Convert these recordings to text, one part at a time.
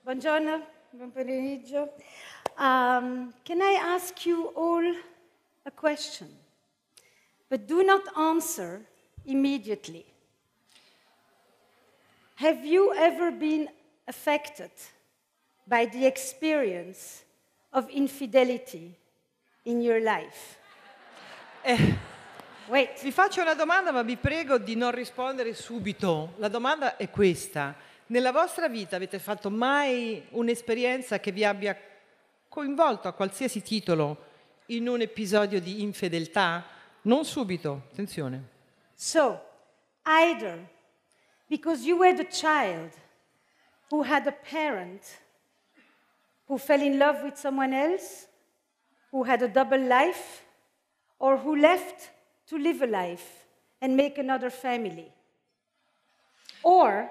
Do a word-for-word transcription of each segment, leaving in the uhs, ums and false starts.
Buongiorno, buon pomeriggio. Um, can I ask you all a question? But do not answer immediately. Have you ever been affected by the experience of infidelity in your life? Eh, Wait. vi faccio una domanda, ma vi prego di non rispondere subito. La domanda è questa. Nella vostra vita avete fatto mai un'esperienza che vi abbia coinvolto a qualsiasi titolo in un episodio di infedeltà? Non subito, attenzione. So, either because you were the child who had a parent who fell in love with someone else, who had a double life, or who left to live a life and make another family. Or,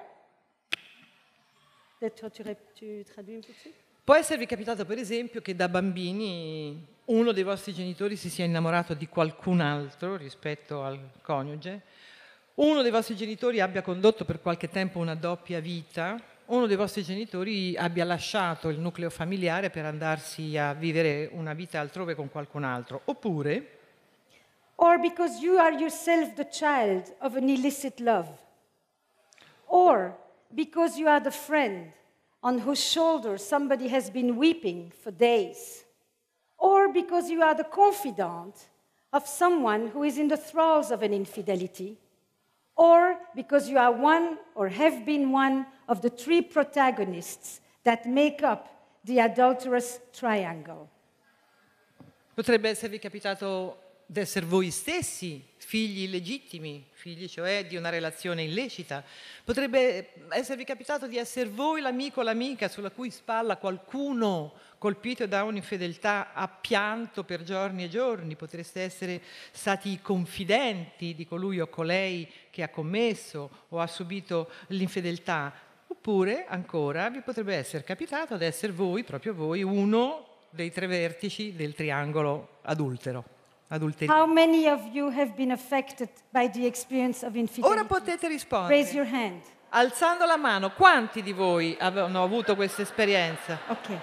tu traduis un peu? Può esservi capitato, per esempio, che da bambini uno dei vostri genitori si sia innamorato di qualcun altro rispetto al coniuge, uno dei vostri genitori abbia condotto per qualche tempo una doppia vita, uno dei vostri genitori abbia lasciato il nucleo familiare per andarsi a vivere una vita altrove con qualcun altro, oppure... Or because you are yourself the child of an illicit love. Or because you are the friend on whose shoulder somebody has been weeping for days. Or because you are the confidant of someone who is in the thralls of an infidelity. Or because you are one or have been one of the three protagonists that make up the adulterous triangle. Potrebbe esservi capitato di essere voi stessi figli illegittimi, figli cioè di una relazione illecita. Potrebbe esservi capitato di essere voi l'amico o l'amica sulla cui spalla qualcuno colpito da un'infedeltà ha pianto per giorni e giorni. Potreste essere stati i confidenti di colui o colei che ha commesso o ha subito l'infedeltà. Oppure, ancora, vi potrebbe essere capitato di essere voi, proprio voi, uno dei tre vertici del triangolo adultero. How many of you have been affected by the experience of infidelity? Ora potete rispondere. Raise your hand. Alzando la mano, quanti di voi hanno avuto questa esperienza? Ok.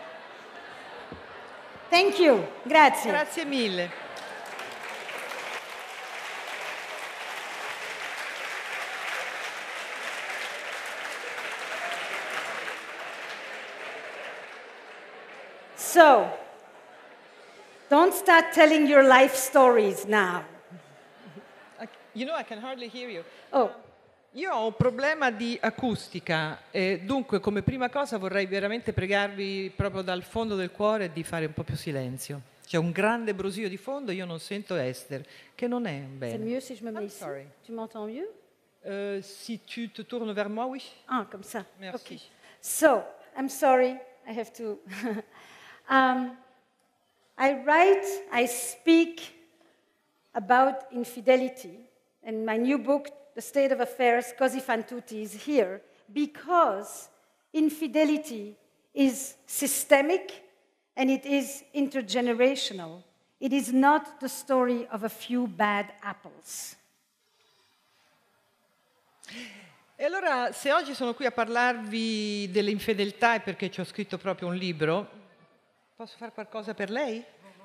Thank you. Grazie. Grazie mille. So, don't start telling your life stories now. You know, I can hardly hear you. Oh. Io ho un problema di acustica e dunque come prima cosa vorrei veramente pregarvi proprio dal fondo del cuore di fare un po' più silenzio. C'è un grande brusio di fondo, io non sento Esther, che non è C'est bene. mieux si je me mets I'm ici? sorry. Tu m'entends mieux? Euh, si tu te tournes vers moi, oui. Ah, comme ça. Merci. Okay. So, I'm sorry, I have to. um, I write, I speak about infidelity, and my new book, The State of Affairs, Così fan tutti, is here because infidelity is systemic and it is intergenerational. It is not the story of a few bad apples. E allora, se oggi sono qui a parlarvi delle infedeltà è perché ci ho scritto proprio un libro, posso fare qualcosa per lei?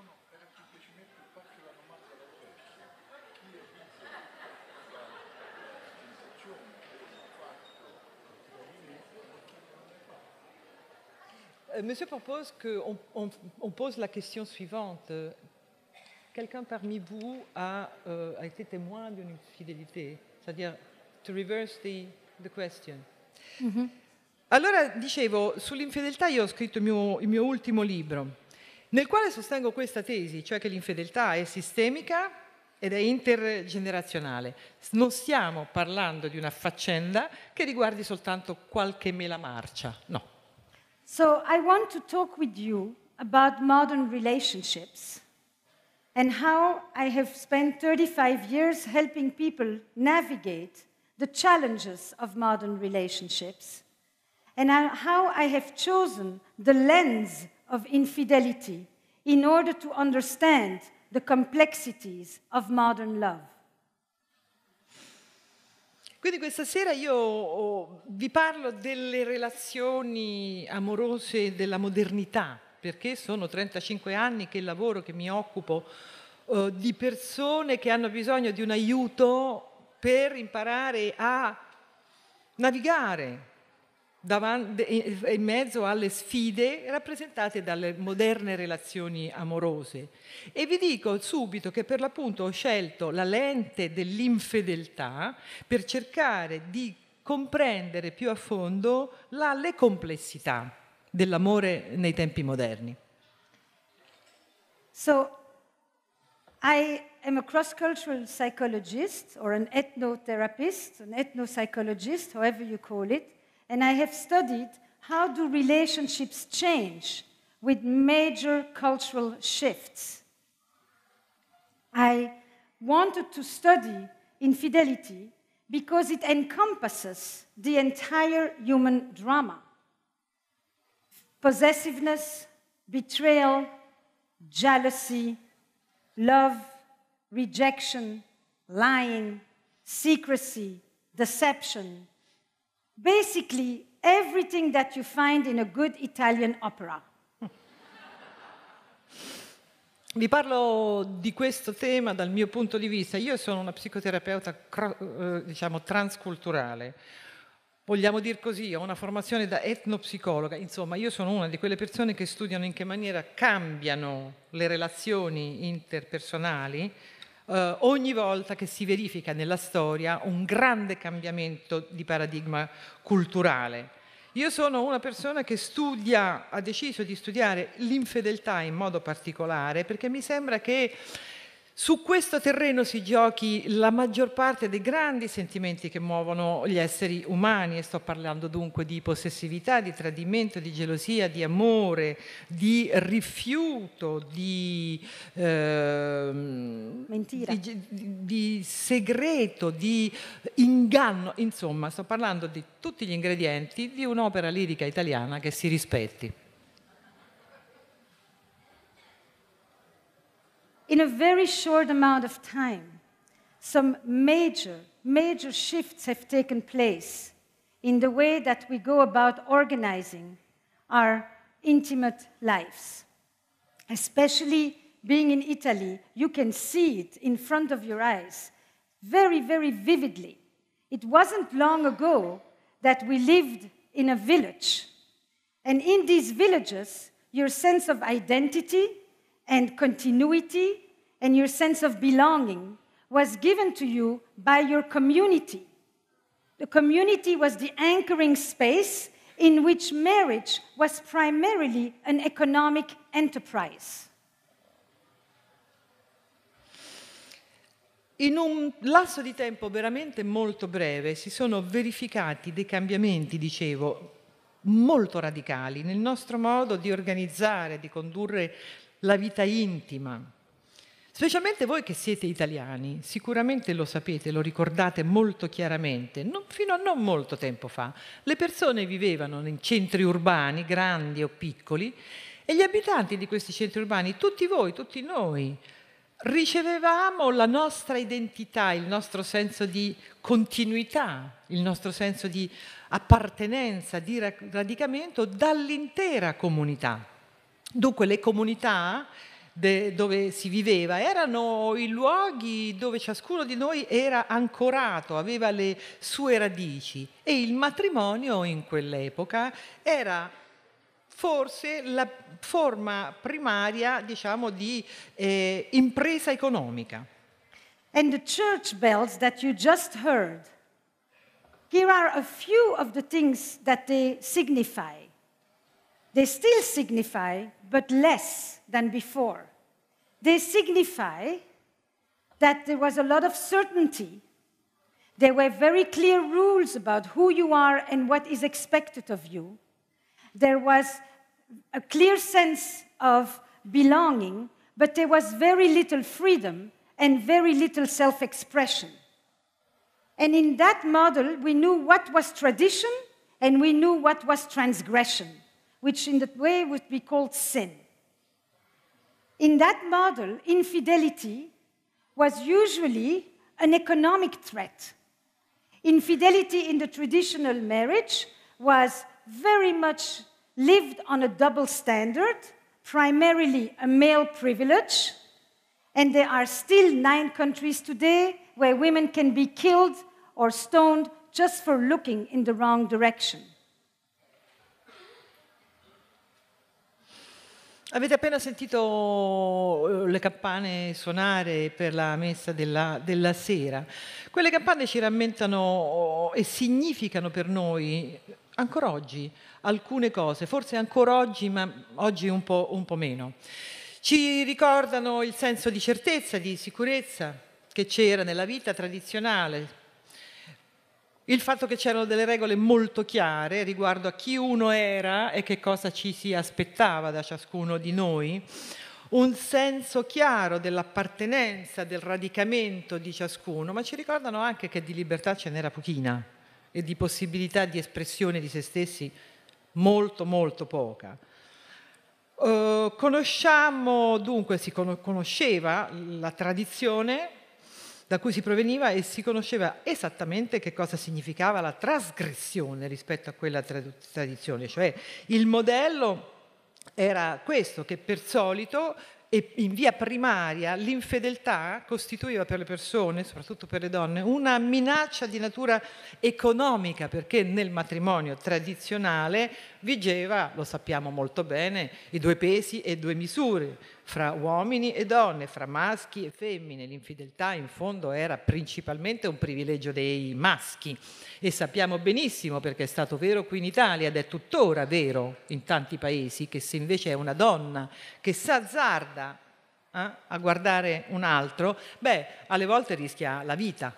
Monsieur propose qu'on on, on pose la question suivante. Quelqu'un parmi vous a, euh, a été témoin d'une infidélité? C'est-à-dire, to reverse the, the question. Mm-hmm. Allora, dicevo, sull'infedeltà io ho scritto il mio, il mio ultimo libro, nel quale sostengo questa tesi, cioè che l'infedeltà è sistemica ed è intergenerazionale. Non stiamo parlando di una faccenda che riguardi soltanto qualche mela marcia, no. So I want to talk with you about modern relationships and how I have spent thirty-five years helping people navigate the challenges of modern relationships and how I have chosen the lens of infidelity in order to understand the complexities of modern love. Quindi questa sera io oh, vi parlo delle relazioni amorose della modernità, perché sono trentacinque anni che lavoro, che mi occupo eh, di persone che hanno bisogno di un aiuto per imparare a navigare davanti, in mezzo alle sfide rappresentate dalle moderne relazioni amorose. E vi dico subito che per l'appunto ho scelto la lente dell'infedeltà per cercare di comprendere più a fondo la, le complessità dell'amore nei tempi moderni. So, I am a cross-cultural psychologist or an ethnotherapist, an ethnopsychologist, however you call it, and I have studied how do relationships change with major cultural shifts. I wanted to study infidelity because it encompasses the entire human drama. Possessiveness, betrayal, jealousy, love, rejection, lying, secrecy, deception. Basically, everything that you find in a good Italian opera. Vi parlo di questo tema dal mio punto di vista. Io sono una psicoterapeuta, eh, diciamo, transculturale. Vogliamo dir così, ho una formazione da etnopsicologa. Insomma, io sono una di quelle persone che studiano in che maniera cambiano le relazioni interpersonali Uh, ogni volta che si verifica nella storia un grande cambiamento di paradigma culturale. Io sono una persona che studia, ha deciso di studiare l'infedeltà in modo particolare perché mi sembra che su questo terreno si giochi la maggior parte dei grandi sentimenti che muovono gli esseri umani, e sto parlando dunque di possessività, di tradimento, di gelosia, di amore, di rifiuto, di, eh, Mentira. di, di segreto, di inganno, insomma sto parlando di tutti gli ingredienti di un'opera lirica italiana che si rispetti. In a very short amount of time, some major, major shifts have taken place in the way that we go about organizing our intimate lives. Especially being in Italy, you can see it in front of your eyes very, very vividly. It wasn't long ago that we lived in a village. And in these villages, your sense of identity and continuity and your sense of belonging was given to you by your community. The community was the anchoring space in which marriage was primarily an economic enterprise. In un lasso di tempo veramente molto breve si sono verificati dei cambiamenti, dicevo, molto radicali nel nostro modo di organizzare, di condurre la vita intima. Specialmente voi che siete italiani, sicuramente lo sapete, lo ricordate molto chiaramente. Non, fino a non molto tempo fa, le persone vivevano in centri urbani, grandi o piccoli, e gli abitanti di questi centri urbani, tutti voi, tutti noi, ricevevamo la nostra identità, il nostro senso di continuità, il nostro senso di appartenenza, di radicamento dall'intera comunità. Dunque le comunità de, dove si viveva erano i luoghi dove ciascuno di noi era ancorato, aveva le sue radici, e il matrimonio in quell'epoca era forse la forma primaria, diciamo, di eh, impresa economica. And the church bells that you just heard, here are a few of the things that they signify. They still signify, but less than before. They signify that there was a lot of certainty. There were very clear rules about who you are and what is expected of you. There was a clear sense of belonging, but there was very little freedom and very little self-expression. And in that model, we knew what was tradition and we knew what was transgression, which in that way would be called sin. In that model, infidelity was usually an economic threat. Infidelity in the traditional marriage was very much lived on a double standard, primarily a male privilege, and there are still nine countries today where women can be killed or stoned just for looking in the wrong direction. Avete appena sentito le campane suonare per la messa della, della sera. Quelle campane ci rammentano e significano per noi, ancora oggi, alcune cose, forse ancora oggi, ma oggi un po', un po' meno. Ci ricordano il senso di certezza, di sicurezza che c'era nella vita tradizionale, il fatto che c'erano delle regole molto chiare riguardo a chi uno era e che cosa ci si aspettava da ciascuno di noi, un senso chiaro dell'appartenenza, del radicamento di ciascuno, ma ci ricordano anche che di libertà ce n'era pochina e di possibilità di espressione di se stessi molto, molto poca. Uh, conosciamo, dunque, si conosceva la tradizione da cui si proveniva e si conosceva esattamente che cosa significava la trasgressione rispetto a quella tradizione, cioè il modello era questo, che per solito e in via primaria l'infedeltà costituiva per le persone, soprattutto per le donne, una minaccia di natura economica, perché nel matrimonio tradizionale vigeva, lo sappiamo molto bene, i due pesi e due misure, fra uomini e donne, fra maschi e femmine. L'infedeltà in fondo era principalmente un privilegio dei maschi e sappiamo benissimo, perché è stato vero qui in Italia ed è tuttora vero in tanti paesi, che se invece è una donna che s'azzarda eh, a guardare un altro, beh, alle volte rischia la vita.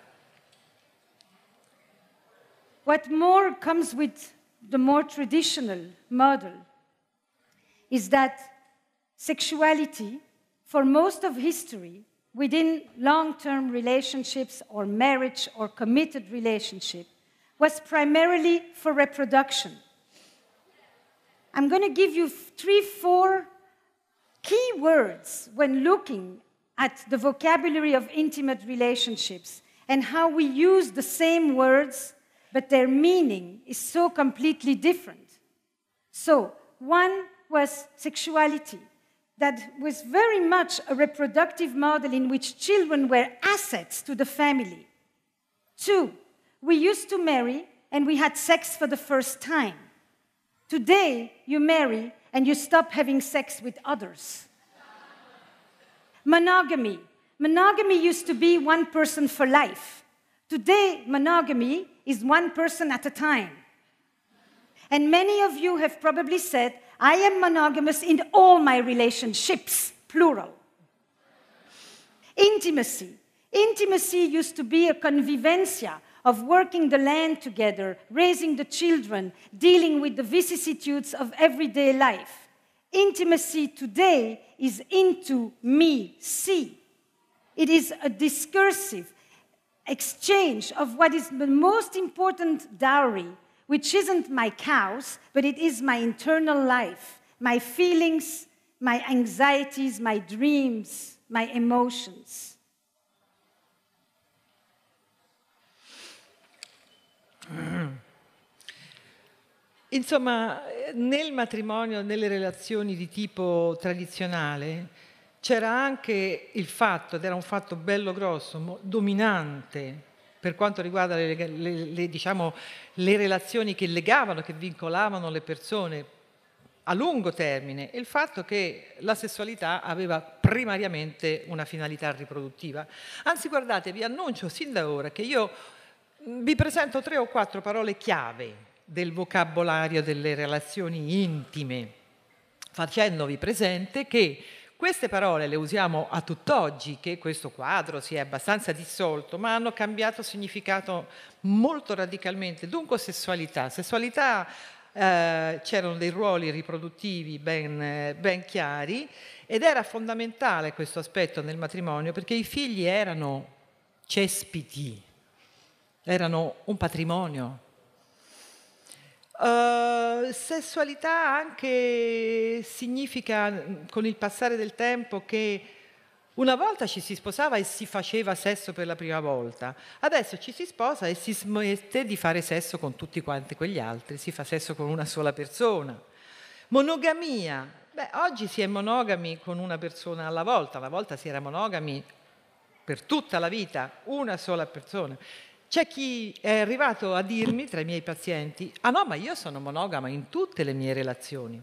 What more comes with the more traditional model is that sexuality, for most of history, within long-term relationships or marriage or committed relationship, was primarily for reproduction. I'm going to give you three, four key words when looking at the vocabulary of intimate relationships and how we use the same words, but their meaning is so completely different. So, one was sexuality. That was very much a reproductive model in which children were assets to the family. Two, we used to marry and we had sex for the first time. Today, you marry and you stop having sex with others. Monogamy. Monogamy used to be one person for life. Today, monogamy is one person at a time. And many of you have probably said, I am monogamous in all my relationships, plural. Intimacy. Intimacy used to be a convivencia of working the land together, raising the children, dealing with the vicissitudes of everyday life. Intimacy today is into me, see. It is a discursive exchange of what is the most important dowry, which isn't my cows, but it is my internal life, my feelings, my anxieties, my dreams, my emotions. Insomma, nel matrimonio, nelle relazioni di tipo tradizionale, c'era anche il fatto, ed era un fatto bello grosso, dominante, per quanto riguarda le, le, le, diciamo, le relazioni che legavano, che vincolavano le persone a lungo termine, il fatto che la sessualità aveva primariamente una finalità riproduttiva. Anzi, guardate, vi annuncio sin da ora che io vi presento tre o quattro parole chiave del vocabolario delle relazioni intime, facendovi presente che queste parole le usiamo a tutt'oggi, che questo quadro si è abbastanza dissolto, ma hanno cambiato significato molto radicalmente. Dunque sessualità. Sessualità, eh, c'erano dei ruoli riproduttivi ben, ben chiari ed era fondamentale questo aspetto nel matrimonio perché i figli erano cespiti, erano un patrimonio. Uh, sessualità anche significa, con il passare del tempo, che Una volta ci si sposava e si faceva sesso per la prima volta, adesso ci si sposa e si smette di fare sesso con tutti quanti quegli altri, si fa sesso con una sola persona. Monogamia, beh, oggi si è monogami con una persona alla volta, una volta si era monogami per tutta la vita, una sola persona. C'è chi è arrivato a dirmi, tra i miei pazienti, ah no, ma io sono monogama in tutte le mie relazioni.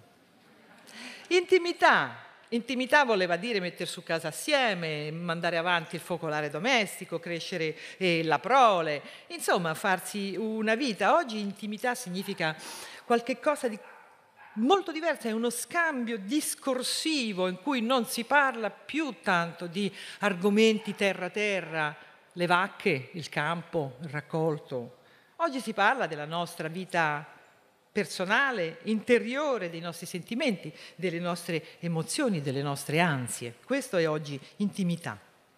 Intimità. Intimità voleva dire mettere su casa assieme, mandare avanti il focolare domestico, crescere eh, la prole, insomma farsi una vita. Oggi intimità significa qualche cosa di molto diverso, è uno scambio discorsivo in cui non si parla più tanto di argomenti terra-terra, le vacche, il campo, il raccolto. Oggi si parla della nostra vita personale, interiore, dei nostri sentimenti, delle nostre emozioni, delle nostre ansie. Questo è oggi intimità.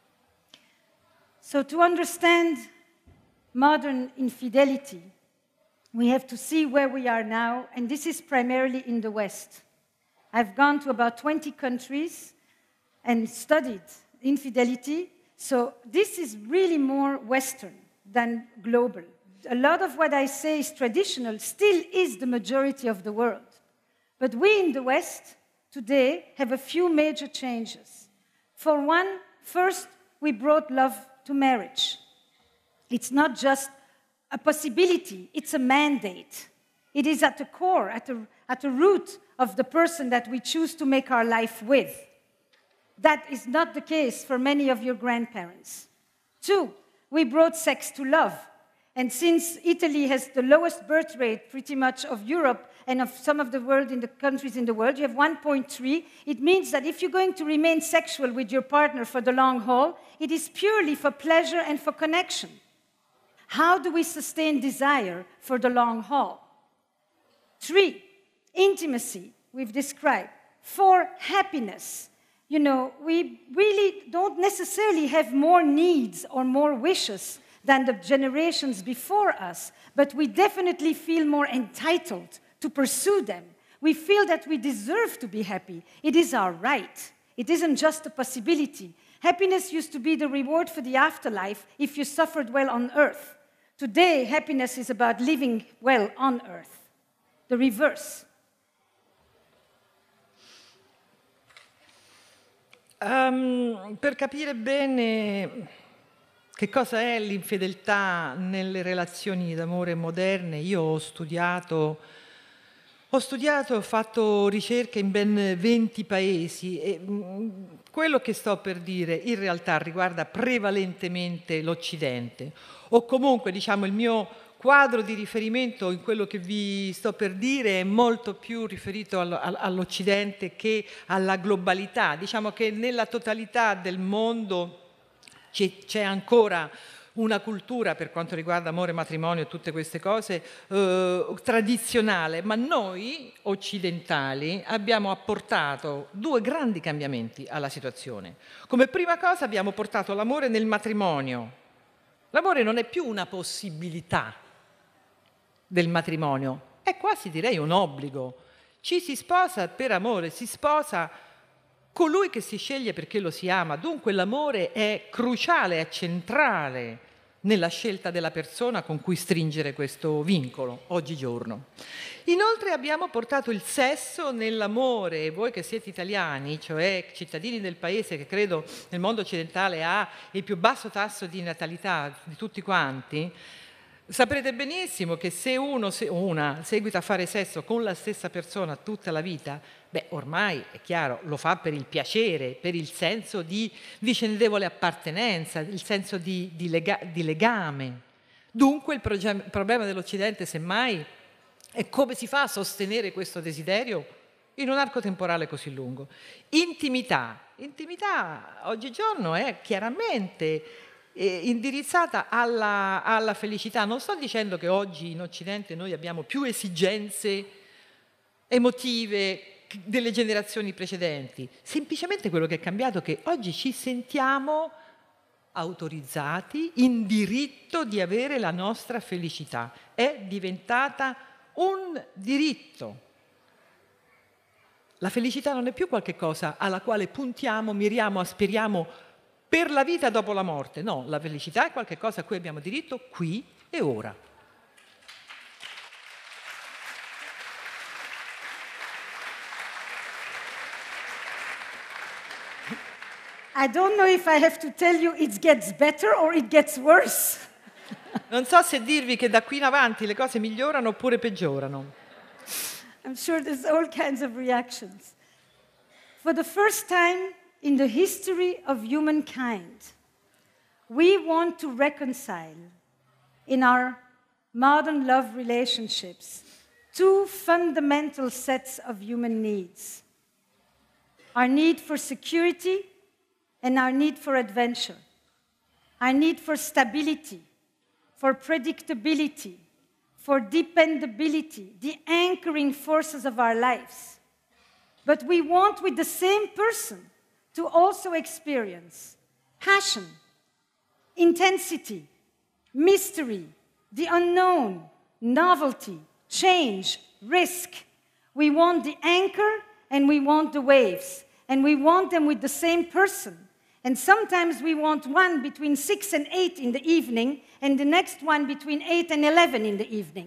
So to understand modern infidelity, we have to see where we are now, and this is primarily in the West. I've gone to about twenty countries and studied infidelity, so this is really more Western than global. A lot of what I say is traditional, still is the majority of the world. But we in the West today have a few major changes. For one, first, we brought love to marriage. It's not just a possibility, it's a mandate. It is at the core, at the, at the root of the person that we choose to make our life with. That is not the case for many of your grandparents. Two, we brought sex to love. And since Italy has the lowest birth rate pretty much of Europe and of some of the world in the countries in the world, you have one point three, it means that if you're going to remain sexual with your partner for the long haul, it is purely for pleasure and for connection. How do we sustain desire for the long haul? Three, intimacy, we've described. Four, happiness. You know, we really don't necessarily have more needs or more wishes than the generations before us, but we definitely feel more entitled to pursue them. We feel that we deserve to be happy. It is our right. It isn't just a possibility. Happiness used to be the reward for the afterlife if you suffered well on earth. Today, happiness is about living well on earth. The reverse. Um, per capire bene che cosa è l'infedeltà nelle relazioni d'amore moderne, io ho studiato, ho studiato, ho fatto ricerche in ben venti paesi e mh, quello che sto per dire in realtà riguarda prevalentemente l'Occidente, o comunque diciamo il mio quadro di riferimento in quello che vi sto per dire è molto più riferito all'Occidente che alla globalità. Diciamo che nella totalità del mondo c'è ancora una cultura, per quanto riguarda amore, matrimonio e tutte queste cose, eh, tradizionale, ma noi occidentali abbiamo apportato due grandi cambiamenti alla situazione. Come prima cosa abbiamo portato l'amore nel matrimonio. L'amore non è più una possibilità del matrimonio, è quasi direi un obbligo. Ci si sposa per amore, si sposa colui che si sceglie perché lo si ama. Dunque l'amore è cruciale, è centrale nella scelta della persona con cui stringere questo vincolo, oggigiorno. Inoltre abbiamo portato il sesso nell'amore, e voi che siete italiani, cioè cittadini del paese che credo nel mondo occidentale ha il più basso tasso di natalità di tutti quanti, saprete benissimo che se uno o una seguita a fare sesso con la stessa persona tutta la vita, beh, ormai è chiaro, lo fa per il piacere, per il senso di vicendevole appartenenza, il senso di, di, lega, di legame. Dunque il, il problema dell'Occidente, semmai, è come si fa a sostenere questo desiderio in un arco temporale così lungo. Intimità. Intimità oggigiorno è chiaramente eh, indirizzata alla, alla felicità. Non sto dicendo che oggi in Occidente noi abbiamo più esigenze emotive delle generazioni precedenti. Semplicemente quello che è cambiato è che oggi ci sentiamo autorizzati in diritto di avere la nostra felicità. È diventata un diritto. la felicità non è più qualche cosa alla quale puntiamo, miriamo, aspiriamo per la vita dopo la morte. No, la felicità è qualche cosa a cui abbiamo diritto qui e ora. I don't know if I have to tell you it gets better or it gets worse. Non so se dirvi che da qui in avanti le cose migliorano oppure peggiorano. I'm sure there's all kinds of reactions. For the first time in the history of humankind, we want to reconcile in our modern love relationships two fundamental sets of human needs: our need for security and our need for adventure, our need for stability, for predictability, for dependability, the anchoring forces of our lives. But we want with the same person to also experience passion, intensity, mystery, the unknown, novelty, change, risk. We want the anchor and we want the waves, and we want them with the same person. And sometimes we want one between six and eight in the evening, and the next one between eight and eleven in the evening.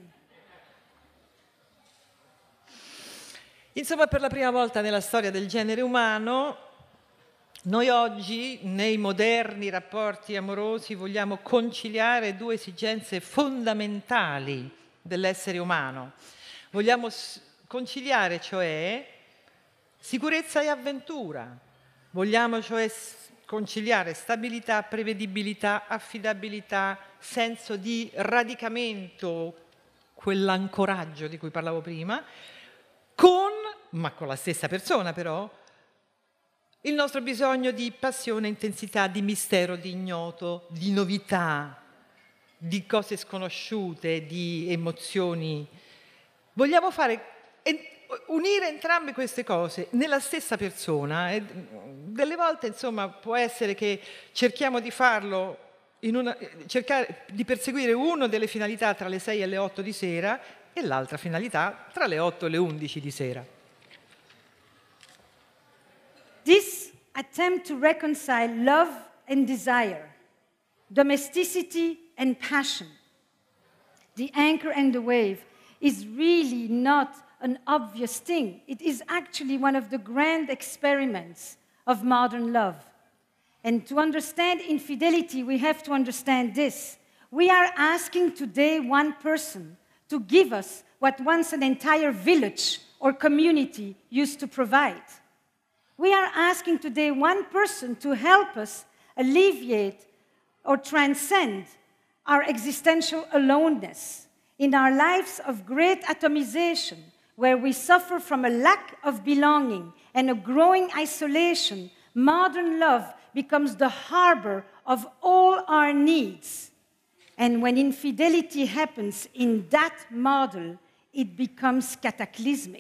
Insomma, per la prima volta nella storia del genere umano, noi oggi, nei moderni rapporti amorosi, vogliamo conciliare due esigenze fondamentali dell'essere umano. Vogliamo conciliare, cioè, sicurezza e avventura. Vogliamo, cioè, conciliare stabilità, prevedibilità, affidabilità, senso di radicamento, quell'ancoraggio di cui parlavo prima, con, ma con la stessa persona però, il nostro bisogno di passione, intensità, di mistero, di ignoto, di novità, di cose sconosciute, di emozioni. Vogliamo fare, unire entrambe queste cose nella stessa persona. E delle volte, insomma, può essere che cerchiamo di farlo, in una, cercare di perseguire una delle finalità tra le sei e le otto di sera e l'altra finalità tra le otto e le undici di sera. This attempt to reconcile love and desire, domesticity and passion, the anchor and the wave, is really not an obvious thing. It is actually one of the grand experiments of modern love. And to understand infidelity, we have to understand this. We are asking today one person to give us what once an entire village or community used to provide. We are asking today one person to help us alleviate or transcend our existential aloneness in our lives of great atomization, where we suffer from a lack of belonging and a growing isolation. Modern love becomes the harbor of all our needs. And when infidelity happens in that model, it becomes cataclysmic.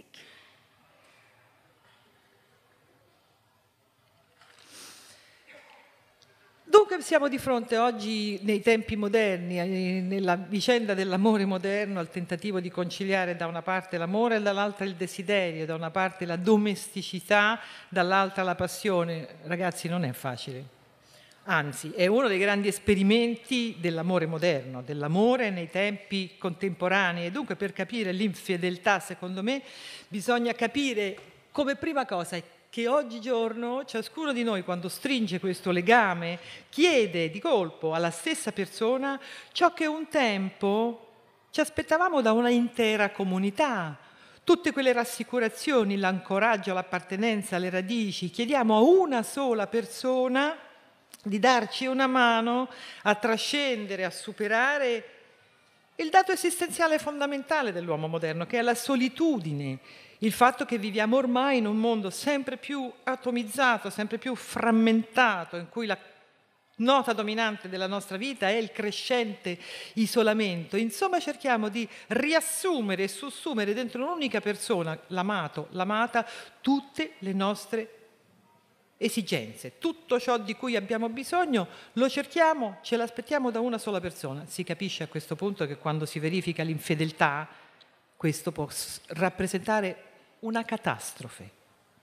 Dunque siamo di fronte oggi, nei tempi moderni, nella vicenda dell'amore moderno, al tentativo di conciliare da una parte l'amore e dall'altra il desiderio, da una parte la domesticità, dall'altra la passione. Ragazzi, non è facile. Anzi, è uno dei grandi esperimenti dell'amore moderno, dell'amore nei tempi contemporanei. E dunque, per capire l'infedeltà, secondo me, bisogna capire come prima cosa che oggigiorno ciascuno di noi, quando stringe questo legame, chiede di colpo alla stessa persona ciò che un tempo ci aspettavamo da una intera comunità. Tutte quelle rassicurazioni, l'ancoraggio, l'appartenenza, le radici. Chiediamo a una sola persona di darci una mano a trascendere, a superare il dato esistenziale fondamentale dell'uomo moderno, che è la solitudine. Il fatto che viviamo ormai in un mondo sempre più atomizzato, sempre più frammentato, in cui la nota dominante della nostra vita è il crescente isolamento. Insomma, cerchiamo di riassumere e sussumere dentro un'unica persona, l'amato, l'amata, tutte le nostre esigenze. Tutto ciò di cui abbiamo bisogno lo cerchiamo, ce l'aspettiamo da una sola persona. Si capisce a questo punto che quando si verifica l'infedeltà, questo può rappresentare una catastrofe.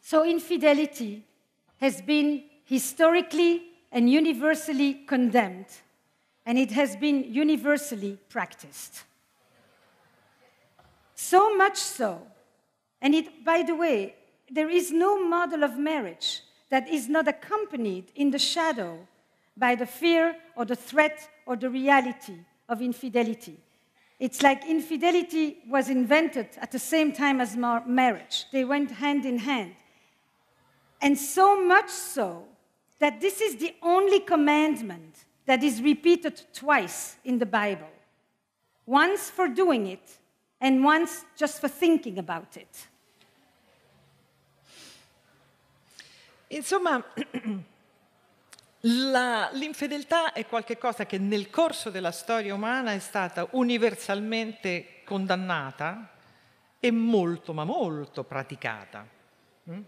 So infidelity has been historically and universally condemned, and it has been universally practiced. So much so, and it, by the way, there is no model of marriage that is not accompanied in the shadow by the fear or the threat or the reality of infidelity. It's like infidelity was invented at the same time as mar- marriage. They went hand in hand. And so much so that this is the only commandment that is repeated twice in the Bible. Once for doing it, and once just for thinking about it. Insomma, la, l'infedeltà è qualcosa che nel corso della storia umana è stata universalmente condannata e molto, ma molto praticata. Mm?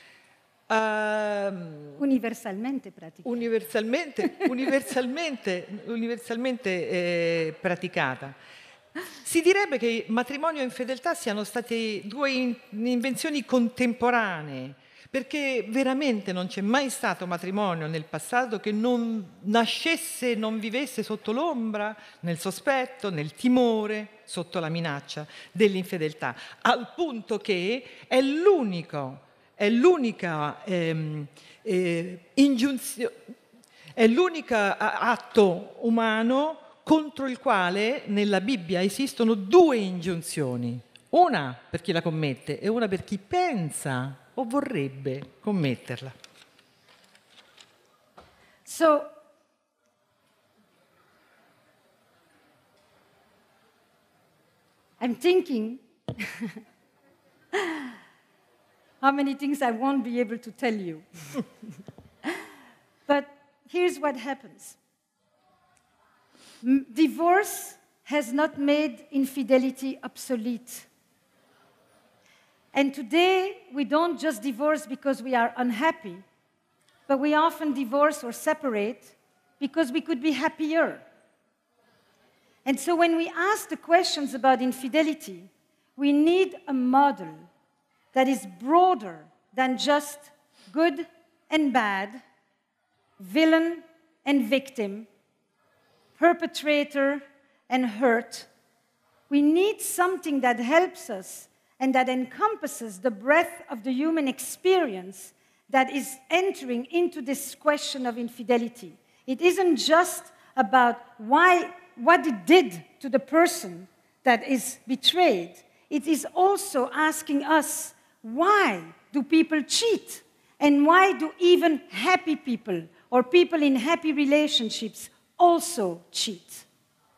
Uh, universalmente praticata. Universalmente, universalmente, universalmente eh, praticata. Si direbbe che matrimonio e infedeltà siano state due in, invenzioni contemporanee, perché veramente non c'è mai stato matrimonio nel passato che non nascesse, non vivesse sotto l'ombra, nel sospetto, nel timore, sotto la minaccia dell'infedeltà, al punto che è l'unico È l'unica ehm, eh, ingiunzio- è l'unico atto umano contro il quale nella Bibbia esistono due ingiunzioni, una per chi la commette e una per chi pensa o vorrebbe commetterla. So, I'm thinking how many things I won't be able to tell you. But here's what happens. M- divorce has not made infidelity obsolete. And today, we don't just divorce because we are unhappy, but we often divorce or separate because we could be happier. And so when we ask the questions about infidelity, we need a model that is broader than just good and bad, villain and victim, perpetrator and hurt. We need something that helps us and that encompasses the breadth of the human experience that is entering into this question of infidelity. It isn't just about why, what it did to the person that is betrayed. It is also asking us, why do people cheat? And why do even happy people or people in happy relationships also cheat?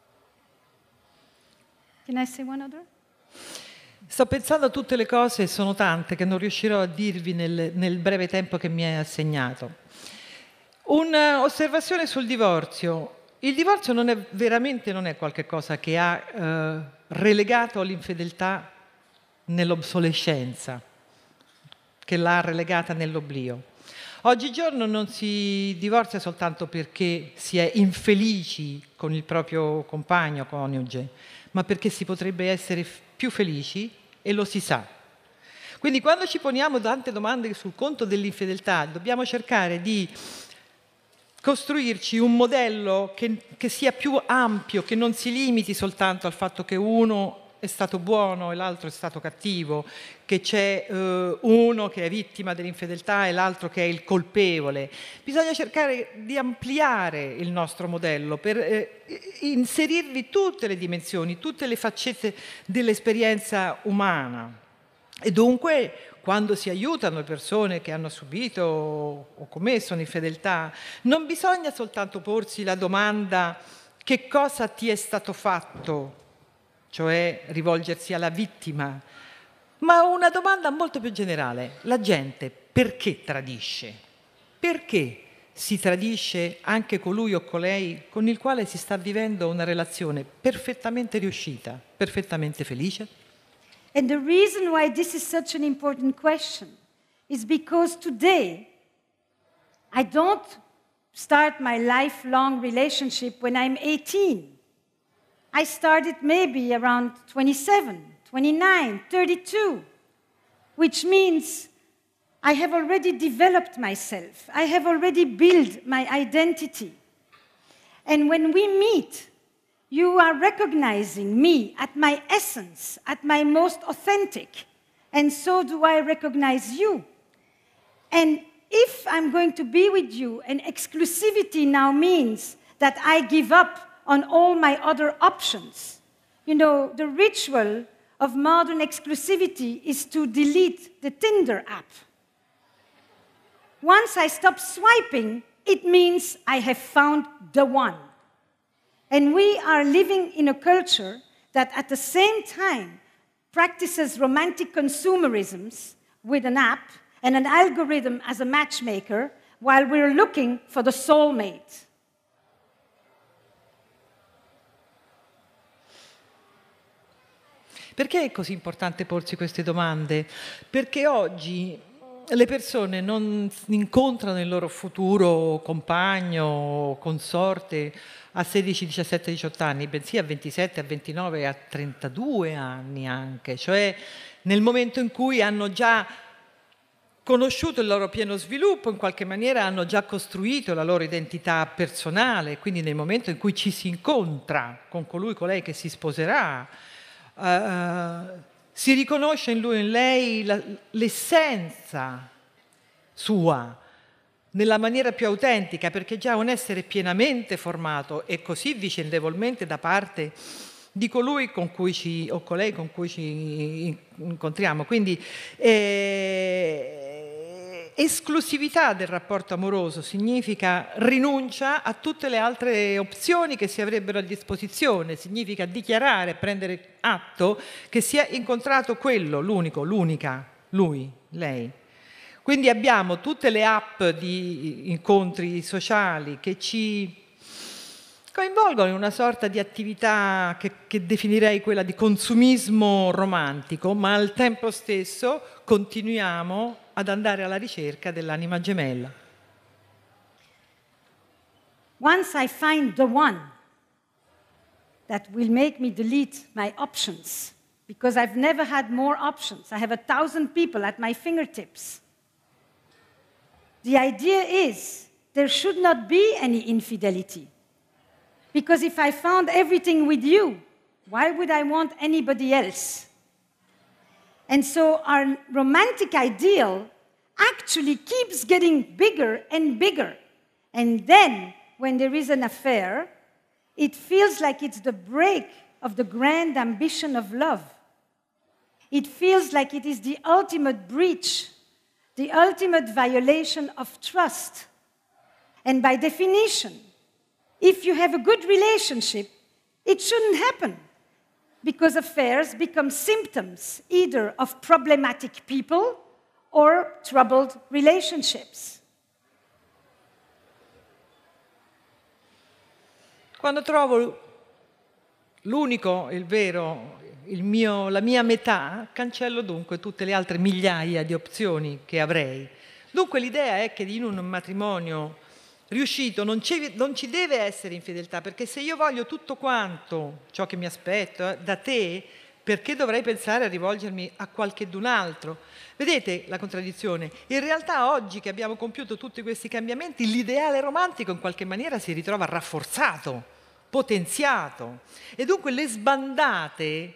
Can I say one other? Sto pensando a tutte le cose, e sono tante, che non riuscirò a dirvi nel, nel breve tempo che mi è assegnato. Un'osservazione sul divorzio. Il divorzio non è, veramente non è qualcosa che ha eh, relegato l'infedeltà nell'obsolescenza, che l'ha relegata nell'oblio. Oggigiorno non si divorzia soltanto perché si è infelici con il proprio compagno, coniuge, ma perché si potrebbe essere più felici e lo si sa. Quindi quando ci poniamo tante domande sul conto dell'infedeltà, dobbiamo cercare di costruirci un modello che, che sia più ampio, che non si limiti soltanto al fatto che uno è stato buono e l'altro è stato cattivo, che c'è eh, uno che è vittima dell'infedeltà e l'altro che è il colpevole. Bisogna cercare di ampliare il nostro modello per eh, inserirvi tutte le dimensioni, tutte le faccette dell'esperienza umana. E dunque, quando si aiutano le persone che hanno subito o commesso un'infedeltà, non bisogna soltanto porsi la domanda che cosa ti è stato fatto, cioè rivolgersi alla vittima, ma una domanda molto più generale. La gente perché tradisce? Perché si tradisce anche colui o colei con il quale si sta vivendo una relazione perfettamente riuscita, perfettamente felice? And the reason why this is such an important question is because today I don't start my lifelong relationship when I'm eighteen. I started maybe around twenty-seven, twenty-nine, thirty-two, which means I have already developed myself. I have already built my identity. And when we meet, you are recognizing me at my essence, at my most authentic. And so do I recognize you. And if I'm going to be with you, and exclusivity now means that I give up on all my other options. You know, the ritual of modern exclusivity is to delete the Tinder app. Once I stop swiping, it means I have found the one. And we are living in a culture that at the same time practices romantic consumerisms with an app and an algorithm as a matchmaker while we're looking for the soulmate. Perché è così importante porsi queste domande? Perché oggi le persone non incontrano il loro futuro compagno o consorte a sedici, diciassette, diciotto anni, bensì a ventisette, a ventinove e a trentadue anni anche, cioè nel momento in cui hanno già conosciuto il loro pieno sviluppo, in qualche maniera hanno già costruito la loro identità personale, quindi nel momento in cui ci si incontra con colui, colei che si sposerà, uh, si riconosce in lui e in lei la, l'essenza sua, nella maniera più autentica, perché già un essere pienamente formato e così vicendevolmente da parte di colui con cui ci, o colei con cui ci incontriamo. Quindi eh, esclusività del rapporto amoroso significa rinuncia a tutte le altre opzioni che si avrebbero a disposizione, significa dichiarare, prendere atto che si è incontrato quello, l'unico, l'unica, lui, lei. Quindi abbiamo tutte le app di incontri sociali che ci coinvolgono in una sorta di attività che, che definirei quella di consumismo romantico, ma al tempo stesso continuiamo ad andare alla ricerca dell'anima gemella. Once I find the one that will make me delete my options, because I've never had more options. I have a thousand people at my fingertips. The idea is there should not be any infidelity. Because if I found everything with you, why would I want anybody else? And so our romantic ideal actually keeps getting bigger and bigger. And then, when there is an affair, it feels like it's the break of the grand ambition of love. It feels like it is the ultimate breach, the ultimate violation of trust. And by definition, if you have a good relationship, it shouldn't happen, because affairs become symptoms either of problematic people or troubled relationships. Quando trovo l'unico, il vero, il mio, la mia metà, cancello dunque tutte le altre migliaia di opzioni che avrei. Dunque l'idea è che in un matrimonio riuscito non ci, non ci deve essere infedeltà, perché se io voglio tutto quanto ciò che mi aspetto eh, da te, perché dovrei pensare a rivolgermi a qualchedun altro? Vedete la contraddizione? In realtà oggi che abbiamo compiuto tutti questi cambiamenti, l'ideale romantico in qualche maniera si ritrova rafforzato, potenziato. E dunque le sbandate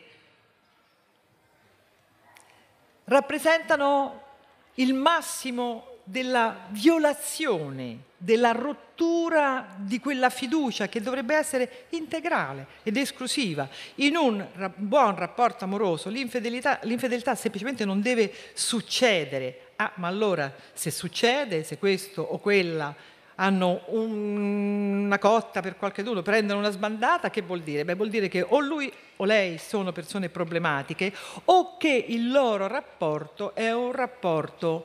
rappresentano il massimo della violazione, della rottura di quella fiducia che dovrebbe essere integrale ed esclusiva. In un ra- buon rapporto amoroso l'infedelità, l'infedeltà semplicemente non deve succedere. Ah, ma allora se succede, se questo o quella hanno un, una cotta per qualcheduno, prendono una sbandata, che vuol dire? Beh, vuol dire che o lui o lei sono persone problematiche o che il loro rapporto è un rapporto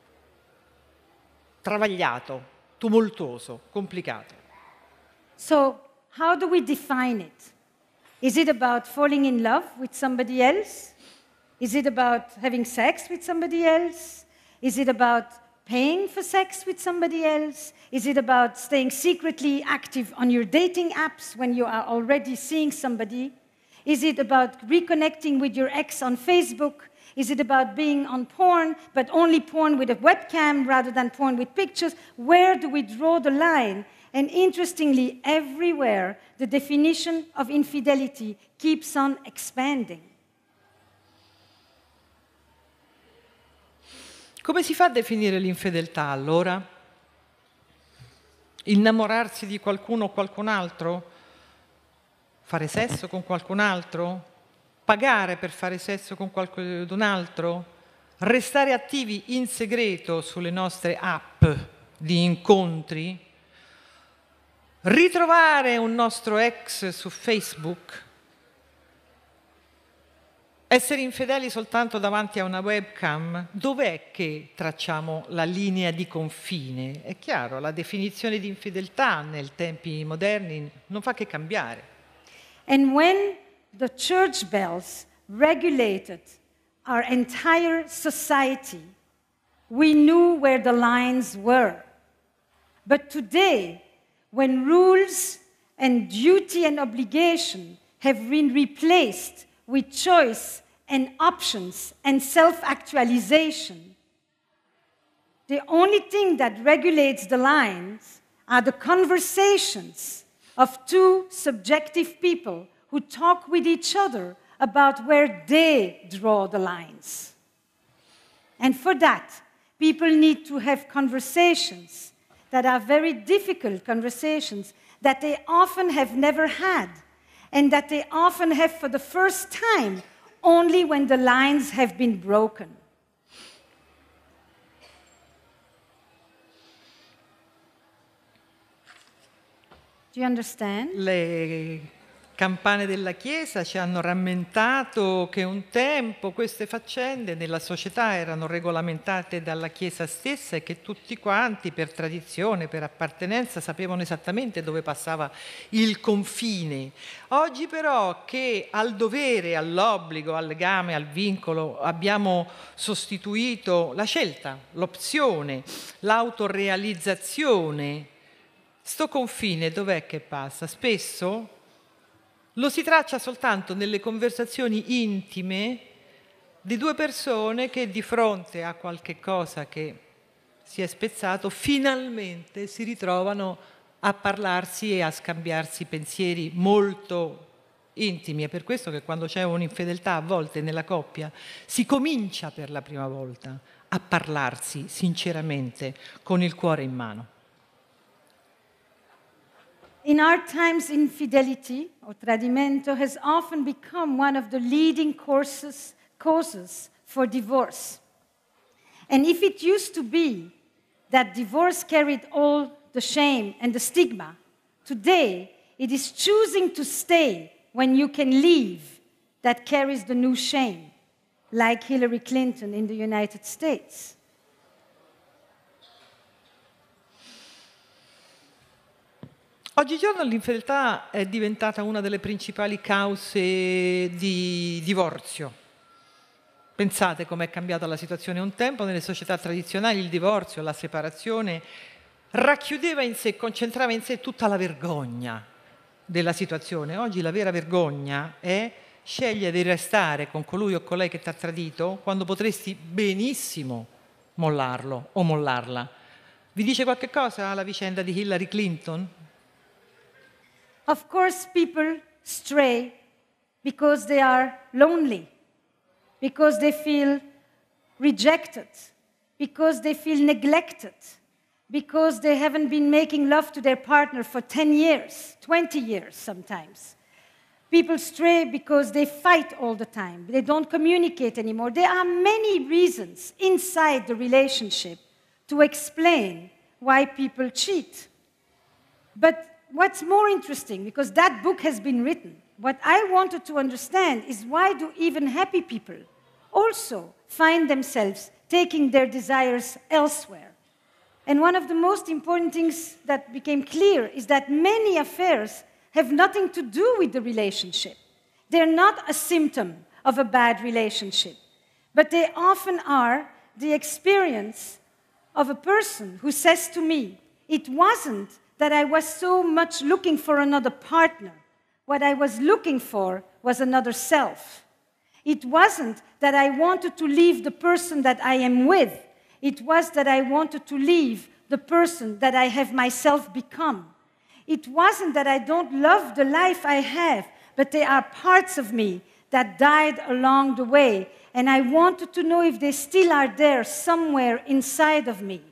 travagliato, tumultuoso, complicato. So, how do we define it? Is it about falling in love with somebody else? Is it about having sex with somebody else? Is it about paying for sex with somebody else? Is it about staying secretly active on your dating apps when you are already seeing somebody? Is it about reconnecting with your ex on Facebook? Is it about being on porn, but only porn with a webcam rather than porn with pictures? Where do we draw the line? And interestingly, everywhere, the definition of infidelity keeps on expanding. Come si fa a definire l'infedeltà allora? Innamorarsi di qualcuno o qualcun altro? Fare sesso con qualcun altro? Pagare per fare sesso con qualcun altro? Restare attivi in segreto sulle nostre app di incontri? Ritrovare un nostro ex su Facebook? Essere infedeli soltanto davanti a una webcam? Dov'è che tracciamo la linea di confine? È chiaro, la definizione di infideltà nei tempi moderni non fa che cambiare. And when the church bells regulated our entire society, we knew where the lines were. But today, when rules and duty and obligation have been replaced with choice and options and self-actualization, the only thing that regulates the lines are the conversations of two subjective people who talk with each other about where they draw the lines. And for that, people need to have conversations that are very difficult conversations that they often have never had, and that they often have for the first time only when the lines have been broken. Do you understand? Le campane della Chiesa ci hanno rammentato che un tempo queste faccende nella società erano regolamentate dalla Chiesa stessa e che tutti quanti, per tradizione, per appartenenza, sapevano esattamente dove passava il confine. Oggi però che al dovere, all'obbligo, al legame, al vincolo abbiamo sostituito la scelta, l'opzione, l'autorealizzazione, sto confine dov'è che passa? Spesso lo si traccia soltanto nelle conversazioni intime di due persone che di fronte a qualche cosa che si è spezzato finalmente si ritrovano a parlarsi e a scambiarsi pensieri molto intimi. È per questo che quando c'è un'infedeltà a volte nella coppia si comincia per la prima volta a parlarsi sinceramente con il cuore in mano. In our times, infidelity or tradimento has often become one of the leading causes, causes for divorce. And if it used to be that divorce carried all the shame and the stigma, today it is choosing to stay when you can leave that carries the new shame, like Hillary Clinton in the United States. Oggigiorno l'infedeltà è diventata una delle principali cause di divorzio. Pensate com'è cambiata la situazione un tempo. Nelle società tradizionali il divorzio, la separazione racchiudeva in sé, concentrava in sé tutta la vergogna della situazione. Oggi la vera vergogna è scegliere di restare con colui o colei che ti ha tradito quando potresti benissimo mollarlo o mollarla. Vi dice qualche cosa la vicenda di Hillary Clinton? Of course, people stray because they are lonely, because they feel rejected, because they feel neglected, because they haven't been making love to their partner for ten years, twenty years sometimes. People stray because they fight all the time. They don't communicate anymore. There are many reasons inside the relationship to explain why people cheat. But what's more interesting, because that book has been written, what I wanted to understand is why do even happy people also find themselves taking their desires elsewhere? And one of the most important things that became clear is that many affairs have nothing to do with the relationship. They're not a symptom of a bad relationship, but they often are the experience of a person who says to me, it wasn't that I was so much looking for another partner. What I was looking for was another self. It wasn't that I wanted to leave the person that I am with. It was that I wanted to leave the person that I have myself become. It wasn't that I don't love the life I have, but there are parts of me that died along the way, and I wanted to know if they still are there somewhere inside of me.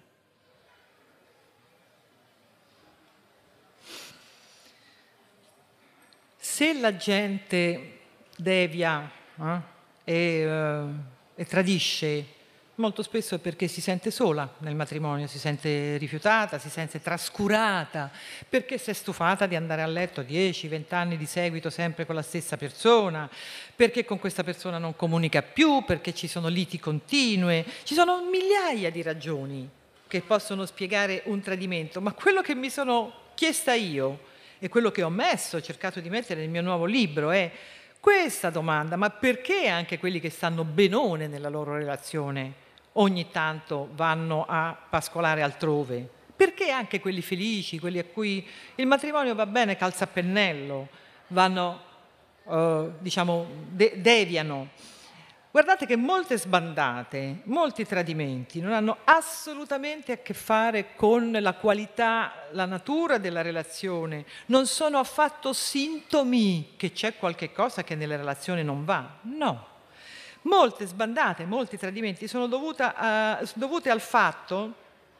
Se la gente devia eh, e, uh, e tradisce, molto spesso è perché si sente sola nel matrimonio, si sente rifiutata, si sente trascurata, perché si è stufata di andare a letto dieci venti anni di seguito sempre con la stessa persona, perché con questa persona non comunica più, perché ci sono liti continue, ci sono migliaia di ragioni che possono spiegare un tradimento, ma quello che mi sono chiesta io e quello che ho messo, ho cercato di mettere nel mio nuovo libro è questa domanda: ma perché anche quelli che stanno benone nella loro relazione ogni tanto vanno a pascolare altrove? Perché anche quelli felici, quelli a cui il matrimonio va bene calza a pennello, vanno, eh, diciamo, de- deviano? Guardate che molte sbandate, molti tradimenti non hanno assolutamente a che fare con la qualità, la natura della relazione, non sono affatto sintomi che c'è qualche cosa che nella relazione non va, no. Molte sbandate, molti tradimenti sono dovuta a, dovute al fatto,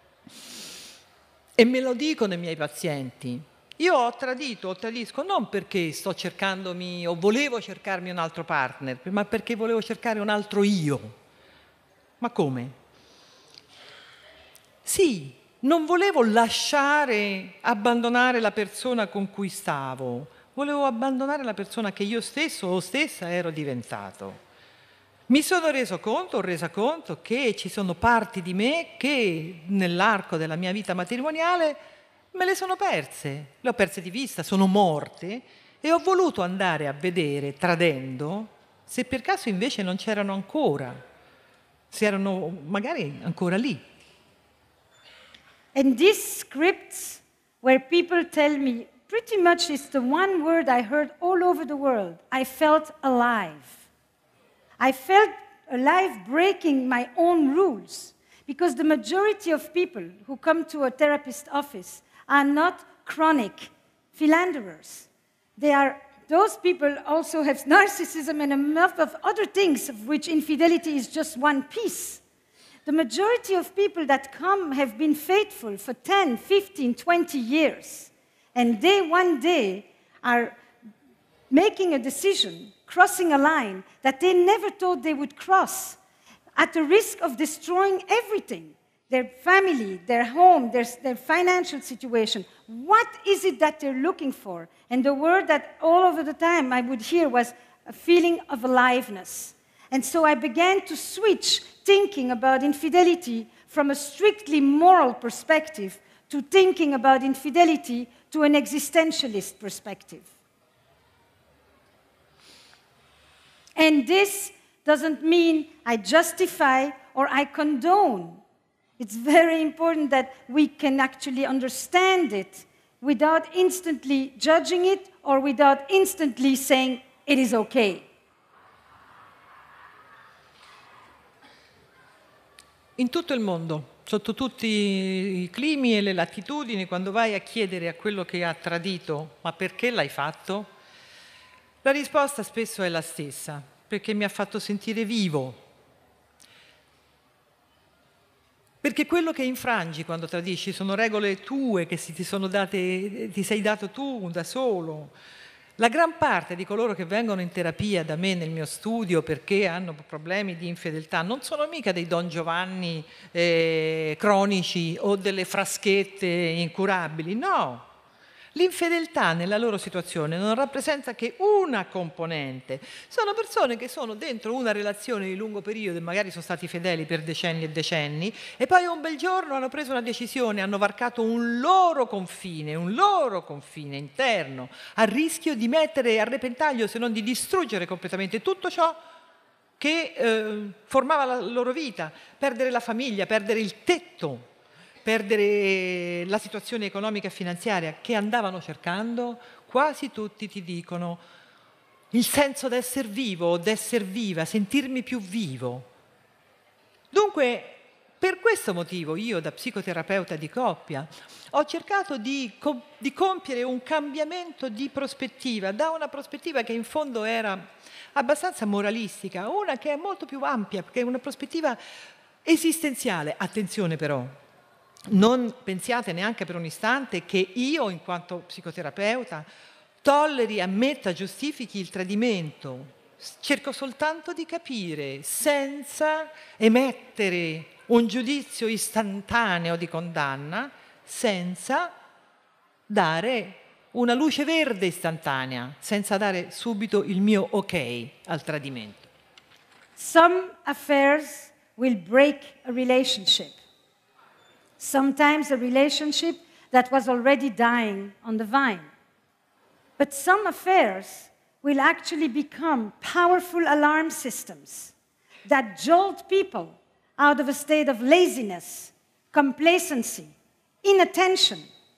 e me lo dicono i miei pazienti, io ho tradito, o tradisco non perché sto cercandomi o volevo cercarmi un altro partner, ma perché volevo cercare un altro io. Ma come? Sì, non volevo lasciare, abbandonare la persona con cui stavo, volevo abbandonare la persona che io stesso o stessa ero diventato. Mi sono reso conto, ho resa conto che ci sono parti di me che nell'arco della mia vita matrimoniale me le sono perse, le ho perse di vista, sono morte e ho voluto andare a vedere, tradendo, se per caso invece non c'erano ancora, se erano magari ancora lì. And these scripts where people tell me, pretty much it's the one word I heard all over the world, I felt alive. I felt alive breaking my own rules, because the majority of people who come to a therapist office are not chronic philanderers. They are, those people also have narcissism and enough of other things, of which infidelity is just one piece. The majority of people that come have been faithful for ten, fifteen, twenty years, and they one day are making a decision, crossing a line that they never thought they would cross, at the risk of destroying everything. Their family, their home, their, their financial situation. What is it that they're looking for? And the word that all over the time I would hear was a feeling of aliveness. And so I began to switch thinking about infidelity from a strictly moral perspective to thinking about infidelity to an existentialist perspective. And this doesn't mean I justify or I condone. It's very important that we can actually understand it without instantly judging it or without instantly saying it is okay. In tutto il mondo, sotto tutti i climi e le latitudini, quando vai a chiedere a quello che ha tradito ma perché l'hai fatto, la risposta spesso è la stessa, perché mi ha fatto sentire vivo. Perché quello che infrangi quando tradisci sono regole tue che ti sono date, ti sei dato tu da solo. La gran parte di coloro che vengono in terapia da me nel mio studio perché hanno problemi di infedeltà non sono mica dei Don Giovanni eh, cronici o delle fraschette incurabili, no. L'infedeltà nella loro situazione non rappresenta che una componente. Sono persone che sono dentro una relazione di lungo periodo e magari sono stati fedeli per decenni e decenni e poi un bel giorno hanno preso una decisione, hanno varcato un loro confine, un loro confine interno, a rischio di mettere a repentaglio, se non di distruggere completamente tutto ciò che eh, formava la loro vita, perdere la famiglia, perdere il tetto, perdere la situazione economica e finanziaria che andavano cercando. Quasi tutti ti dicono il senso d'essere vivo o d'essere viva, sentirmi più vivo. Dunque, per questo motivo io, da psicoterapeuta di coppia, ho cercato di, com- di compiere un cambiamento di prospettiva, da una prospettiva che in fondo era abbastanza moralistica, a una che è molto più ampia, perché è una prospettiva esistenziale. Attenzione però, non pensiate neanche per un istante che io, in quanto psicoterapeuta, tolleri, ammetta, giustifichi il tradimento. Cerco soltanto di capire, senza emettere un giudizio istantaneo di condanna, senza dare una luce verde istantanea, senza dare subito il mio ok al tradimento. Some affairs will break a relationship. Sometimes a relationship that was already dying on the vine. But some affairs will actually become powerful alarm systems that jolt people out of a state of laziness, complacency, inattention.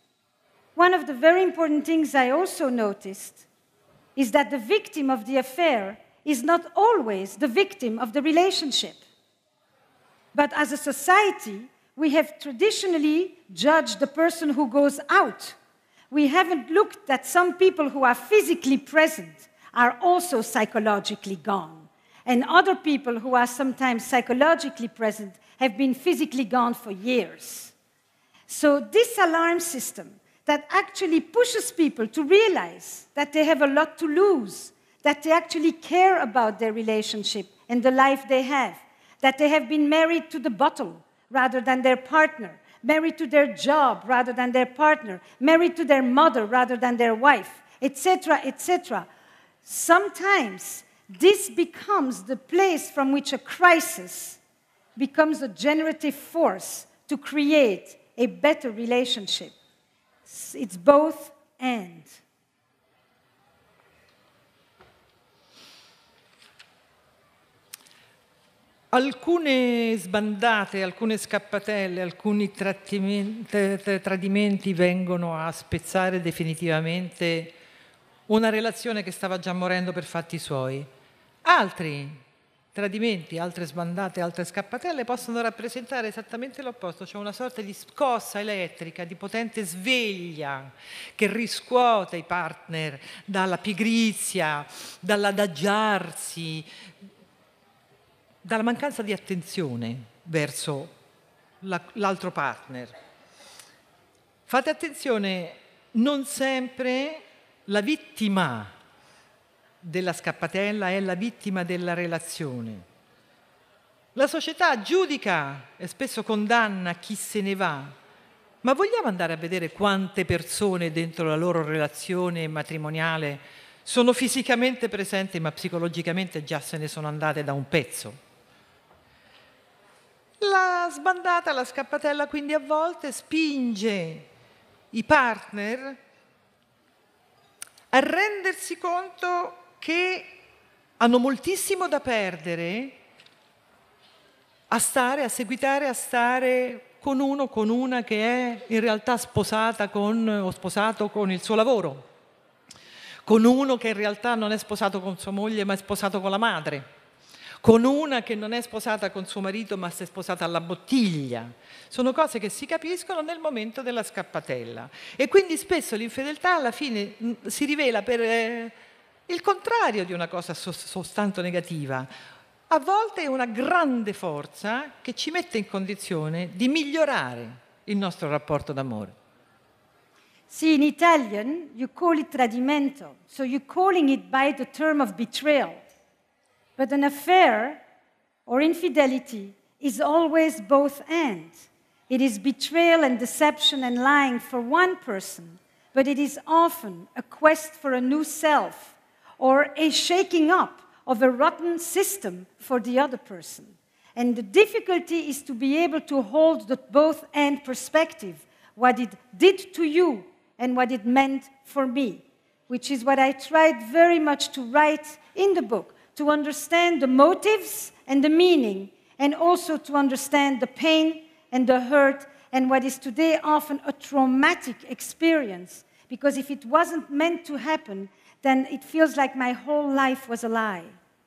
One of the very important things I also noticed is that the victim of the affair is not always the victim of the relationship. But as a society, we have traditionally judged the person who goes out. We haven't looked that some people who are physically present are also psychologically gone. And other people who are sometimes psychologically present have been physically gone for years. So this alarm system that actually pushes people to realize that they have a lot to lose, that they actually care about their relationship and the life they have, that they have been married to the bottle rather than their partner, married to their job rather than their partner, married to their mother rather than their wife, et cetera, et cetera. Sometimes this becomes the place from which a crisis becomes a generative force to create a better relationship. It's both and. Alcune sbandate, alcune scappatelle, alcuni tradimenti vengono a spezzare definitivamente una relazione che stava già morendo per fatti suoi. Altri tradimenti, altre sbandate, altre scappatelle possono rappresentare esattamente l'opposto, cioè una sorta di scossa elettrica, di potente sveglia che riscuote i partner dalla pigrizia, dall'adagiarsi, dalla mancanza di attenzione verso la, l'altro partner. Fate attenzione, non sempre la vittima della scappatella è la vittima della relazione. La società giudica e spesso condanna chi se ne va, ma vogliamo andare a vedere quante persone dentro la loro relazione matrimoniale sono fisicamente presenti ma psicologicamente già se ne sono andate da un pezzo? La sbandata, la scappatella quindi a volte spinge i partner a rendersi conto che hanno moltissimo da perdere a stare, a seguitare, a stare con uno, con una che è in realtà sposata con, o sposato con il suo lavoro, con uno che in realtà non è sposato con sua moglie ma è sposato con la madre, con una che non è sposata con suo marito ma si è sposata alla bottiglia. Sono cose che si capiscono nel momento della scappatella. E quindi spesso l'infedeltà alla fine si rivela per eh, il contrario di una cosa soltanto negativa. A volte è una grande forza che ci mette in condizione di migliorare il nostro rapporto d'amore. See, in Italian, you call it tradimento, so you're calling it by the term of betrayal. But an affair or infidelity is always both and. It is betrayal and deception and lying for one person, but it is often a quest for a new self or a shaking up of a rotten system for the other person. And the difficulty is to be able to hold the both and perspective, what it did to you and what it meant for me, which is what I tried very much to write in the book, to understand the motives and the meaning, and also to understand the pain and the hurt and what is today often a traumatic experience. Because if it wasn't meant to happen, then it feels like my whole life was a lie.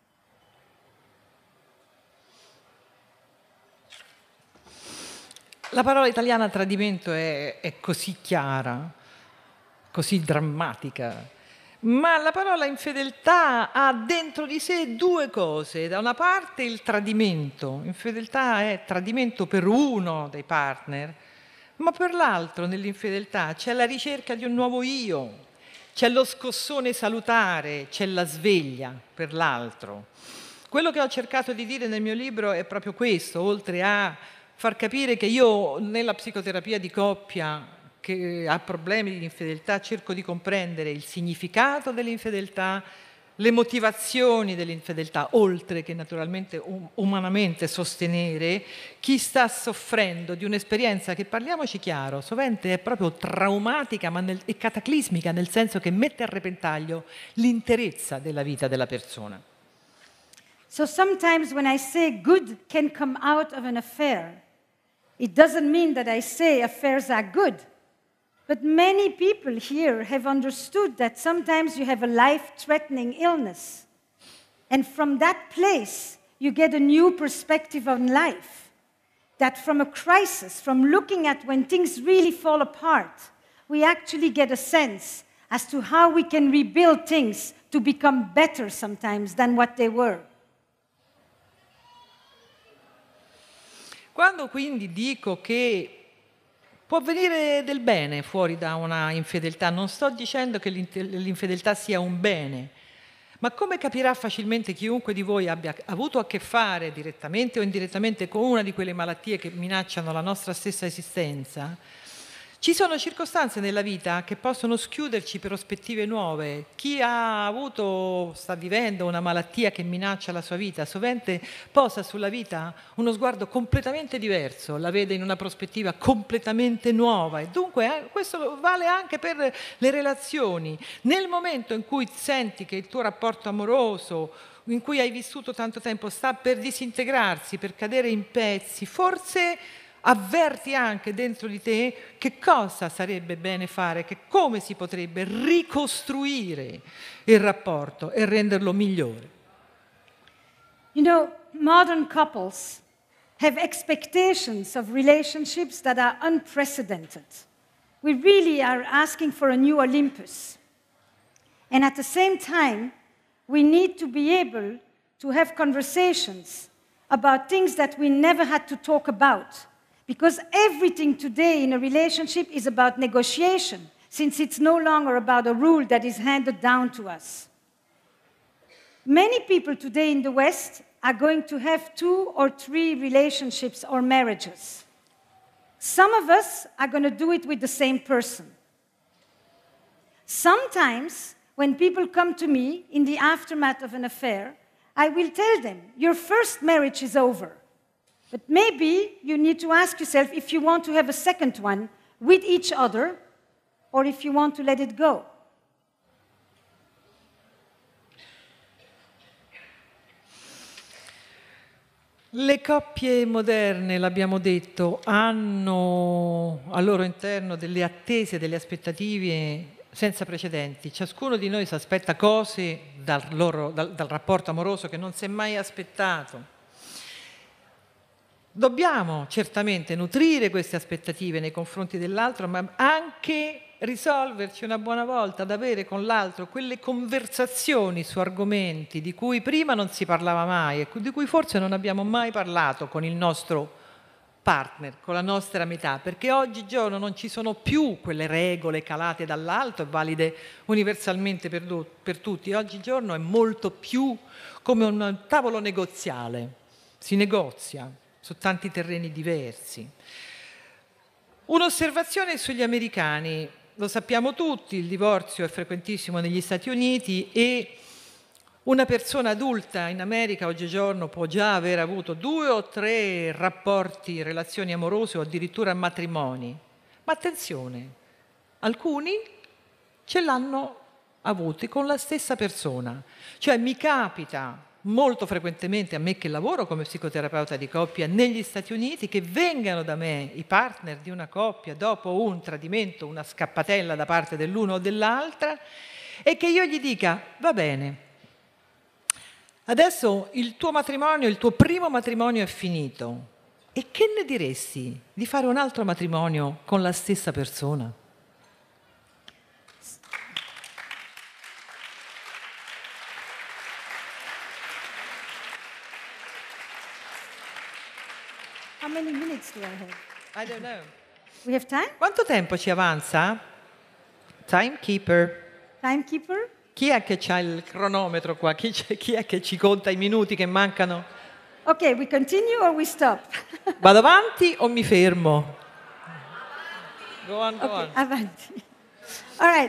La parola italiana tradimento è, è così chiara, così drammatica, ma la parola infedeltà ha dentro di sé due cose. Da una parte il tradimento, infedeltà è tradimento per uno dei partner, ma per l'altro nell'infedeltà c'è la ricerca di un nuovo io, c'è lo scossone salutare, c'è la sveglia per l'altro. Quello che ho cercato di dire nel mio libro è proprio questo, oltre a far capire che io nella psicoterapia di coppia che ha problemi di infedeltà cerco di comprendere il significato dell'infedeltà, le motivazioni dell'infedeltà, oltre che naturalmente um, umanamente sostenere chi sta soffrendo di un'esperienza che, parliamoci chiaro, sovente è proprio traumatica ma nel, e cataclismica, nel senso che mette a repentaglio l'interezza della vita della persona. So sometimes when I say good can come out of an affair, it doesn't mean that I say affairs are good. But many people here have understood that sometimes you have a life-threatening illness. And from that place, you get a new perspective on life. That from a crisis, from looking at when things really fall apart, we actually get a sense as to how we can rebuild things to become better sometimes than what they were. Quando quindi dico che può venire del bene fuori da una infedeltà, non sto dicendo che l'infedeltà sia un bene, ma come capirà facilmente chiunque di voi abbia avuto a che fare direttamente o indirettamente con una di quelle malattie che minacciano la nostra stessa esistenza, ci sono circostanze nella vita che possono schiuderci prospettive nuove. Chi ha avuto, sta vivendo una malattia che minaccia la sua vita, sovente posa sulla vita uno sguardo completamente diverso, la vede in una prospettiva completamente nuova e dunque eh, questo vale anche per le relazioni. Nel momento in cui senti che il tuo rapporto amoroso, in cui hai vissuto tanto tempo, sta per disintegrarsi, per cadere in pezzi, forse avverti anche dentro di te che cosa sarebbe bene fare, che come si potrebbe ricostruire il rapporto e renderlo migliore. You know, modern couples have expectations of relationships that are unprecedented. We really are asking for a new Olympus. And at the same time, we need to be able to have conversations about things that we never had to talk about. Because everything today in a relationship is about negotiation, since it's no longer about a rule that is handed down to us. Many people today in the West are going to have two or three relationships or marriages. Some of us are going to do it with the same person. Sometimes, when people come to me in the aftermath of an affair, I will tell them, your first marriage is over. But maybe you need to ask yourself if you want to have a second one with each other or if you want to let it go. Le coppie moderne, l'abbiamo detto, hanno al loro interno delle attese, delle aspettative senza precedenti. Ciascuno di noi si aspetta cose dal, loro, dal, dal rapporto amoroso che non si è mai aspettato. Dobbiamo certamente nutrire queste aspettative nei confronti dell'altro, ma anche risolverci una buona volta ad avere con l'altro quelle conversazioni su argomenti di cui prima non si parlava mai e di cui forse non abbiamo mai parlato con il nostro partner, con la nostra metà, perché oggigiorno non ci sono più quelle regole calate dall'alto e valide universalmente per, do- per tutti. Oggigiorno è molto più come un tavolo negoziale, si negozia su tanti terreni diversi. Un'osservazione sugli americani, lo sappiamo tutti, il divorzio è frequentissimo negli Stati Uniti e una persona adulta in America oggigiorno può già aver avuto due o tre rapporti, relazioni amorose o addirittura matrimoni. Ma attenzione, alcuni ce l'hanno avuti con la stessa persona. Cioè mi capita molto frequentemente, a me che lavoro come psicoterapeuta di coppia negli Stati Uniti, che vengano da me i partner di una coppia dopo un tradimento, una scappatella da parte dell'uno o dell'altra, e che io gli dica, va bene, adesso il tuo matrimonio, il tuo primo matrimonio è finito, e che ne diresti di fare un altro matrimonio con la stessa persona? How many minutes do I have? I don't know. We have time? Quanto tempo ci avanza? Timekeeper. Timekeeper? Chi è che c'ha il cronometro qua? Chi, chi è che ci conta i minuti che mancano? Ok, we continue or we stop? Vado avanti o mi fermo? Go on, go Okay, on. avanti. All right.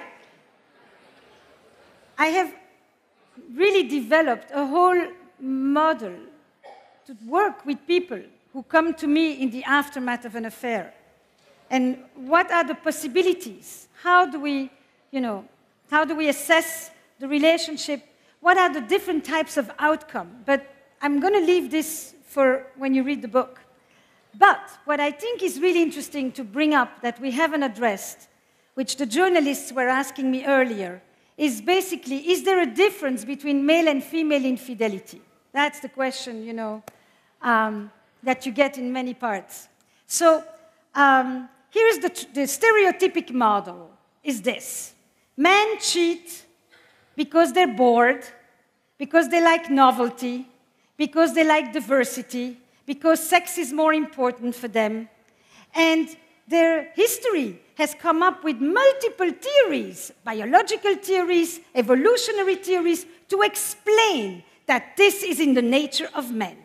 I have really developed a whole model to work with people who come to me in the aftermath of an affair. And what are the possibilities? How do we, you know, how do we assess the relationship? What are the different types of outcome? But I'm going to leave this for when you read the book. But what I think is really interesting to bring up that we haven't addressed, which the journalists were asking me earlier, is basically, is there a difference between male and female infidelity? That's the question, you know, um, that you get in many parts. So um, here's the, the stereotypic model, is this. Men cheat because they're bored, because they like novelty, because they like diversity, because sex is more important for them. And their history has come up with multiple theories, biological theories, evolutionary theories, to explain that this is in the nature of men.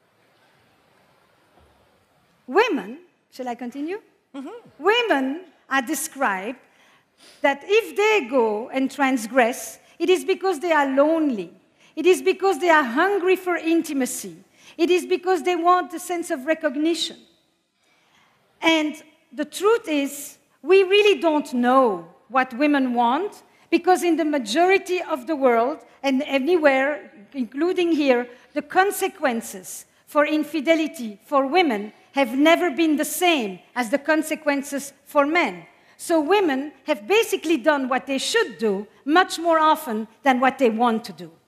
Women, shall I continue? Mm-hmm. Women are described that if they go and transgress, it is because they are lonely. It is because they are hungry for intimacy. It is because they want a sense of recognition. And the truth is, we really don't know what women want, because in the majority of the world, and anywhere, including here, the consequences for infidelity for women have never been the same as the consequences for men. So women have basically done what they should do much more often than what they want to do.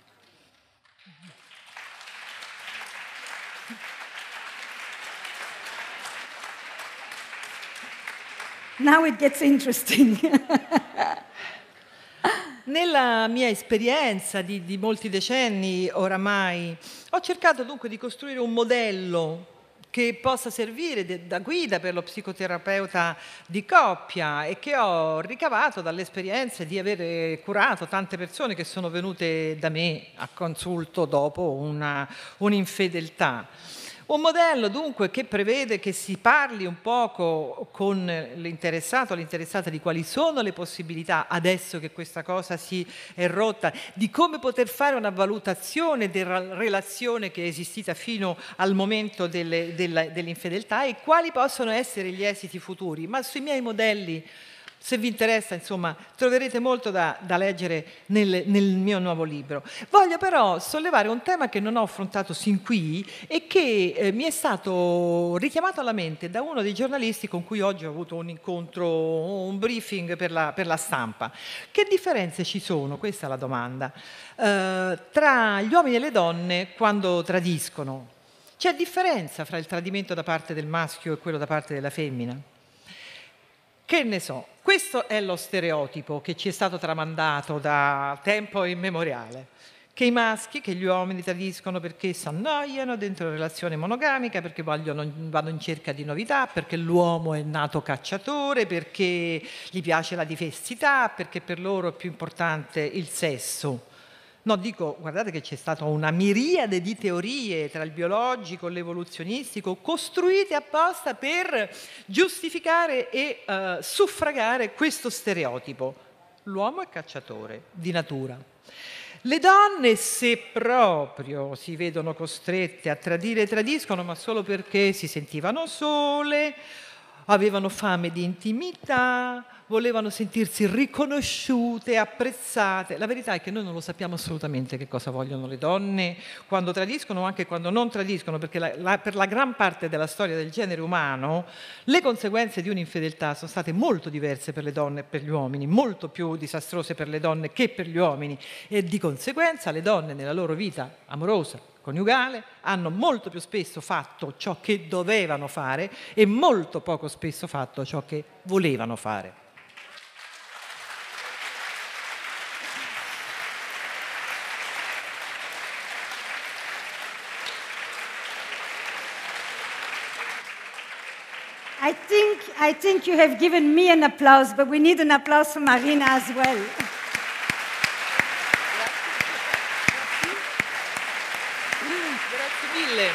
Now it gets interesting. Nella mia esperienza di, di molti decenni oramai, ho cercato dunque di costruire un modello che possa servire de, da guida per lo psicoterapeuta di coppia e che ho ricavato dall'esperienza di avere curato tante persone che sono venute da me a consulto dopo una, un'infedeltà. Un modello dunque che prevede che si parli un poco con l'interessato o l'interessata di quali sono le possibilità, adesso che questa cosa si è rotta, di come poter fare una valutazione della relazione che è esistita fino al momento delle, della, dell'infedeltà e quali possono essere gli esiti futuri. Ma sui miei modelli, se vi interessa, insomma, troverete molto da, da leggere nel, nel mio nuovo libro. Voglio però sollevare un tema che non ho affrontato sin qui e che eh, mi è stato richiamato alla mente da uno dei giornalisti con cui oggi ho avuto un incontro, un briefing per la, per la stampa. Che differenze ci sono? Questa è la domanda. Eh, tra gli uomini e le donne quando tradiscono. C'è differenza fra il tradimento da parte del maschio e quello da parte della femmina? Che ne so, questo è lo stereotipo che ci è stato tramandato da tempo immemoriale, che i maschi, che gli uomini tradiscono perché si annoiano dentro una relazione monogamica, perché vogliono, vanno in cerca di novità, perché l'uomo è nato cacciatore, perché gli piace la diversità, perché per loro è più importante il sesso. No, dico, guardate che c'è stata una miriade di teorie tra il biologico e l'evoluzionistico costruite apposta per giustificare e uh, suffragare questo stereotipo. L'uomo è cacciatore di natura. Le donne, se proprio si vedono costrette a tradire, tradiscono, ma solo perché si sentivano sole, avevano fame di intimità, volevano sentirsi riconosciute, apprezzate. La verità è che noi non lo sappiamo assolutamente che cosa vogliono le donne quando tradiscono o anche quando non tradiscono, perché la, la, per la gran parte della storia del genere umano le conseguenze di un'infedeltà sono state molto diverse per le donne e per gli uomini, molto più disastrose per le donne che per gli uomini, e di conseguenza le donne nella loro vita amorosa, coniugale, hanno molto più spesso fatto ciò che dovevano fare e molto poco spesso fatto ciò che volevano fare. I think, I think you have given me an applause, but we need an applause for Marina as well. Grazie mille.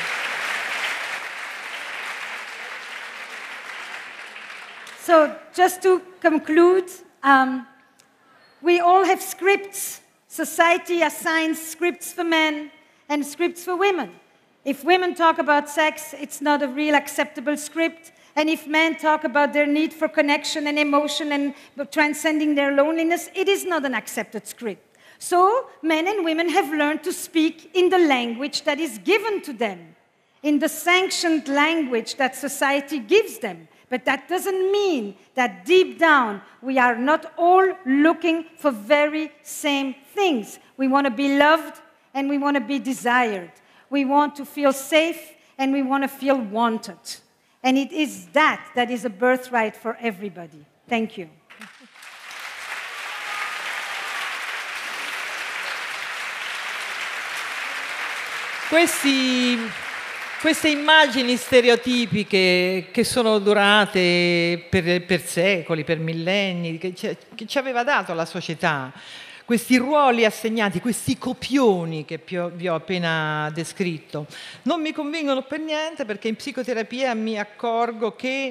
So, just to conclude, um, we all have scripts. Society assigns scripts for men and scripts for women. If women talk about sex, it's not a real acceptable script. And if men talk about their need for connection and emotion and transcending their loneliness, it is not an accepted script. So men and women have learned to speak in the language that is given to them, in the sanctioned language that society gives them. But that doesn't mean that deep down we are not all looking for very same things. We want to be loved and we want to be desired. We want to feel safe and we want to feel wanted. And it is that that is a birthright for everybody. Thank you. Questi, queste immagini stereotipiche che sono durate per, per secoli, per millenni, che ci, che ci aveva dato la società, questi ruoli assegnati, questi copioni che vi ho appena descritto, non mi convincono per niente, perché in psicoterapia mi accorgo che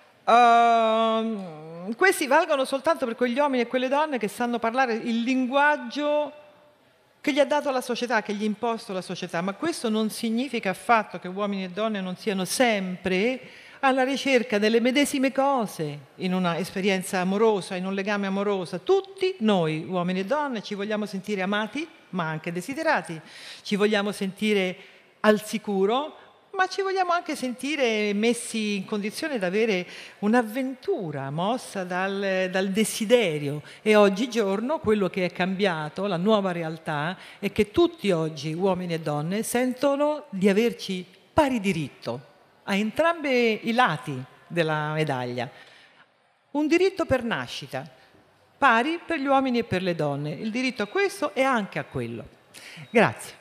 uh, questi valgono soltanto per quegli uomini e quelle donne che sanno parlare il linguaggio che gli ha dato la società, che gli ha imposto la società. Ma questo non significa affatto che uomini e donne non siano sempre alla ricerca delle medesime cose in una esperienza amorosa, in un legame amoroso. Tutti noi, uomini e donne, ci vogliamo sentire amati, ma anche desiderati. Ci vogliamo sentire al sicuro, ma ci vogliamo anche sentire messi in condizione di avere un'avventura mossa dal, dal desiderio. E oggigiorno quello che è cambiato, la nuova realtà, è che tutti oggi, uomini e donne, sentono di averci pari diritto a entrambi i lati della medaglia. Un diritto per nascita, pari per gli uomini e per le donne. Il diritto a questo e anche a quello. Grazie.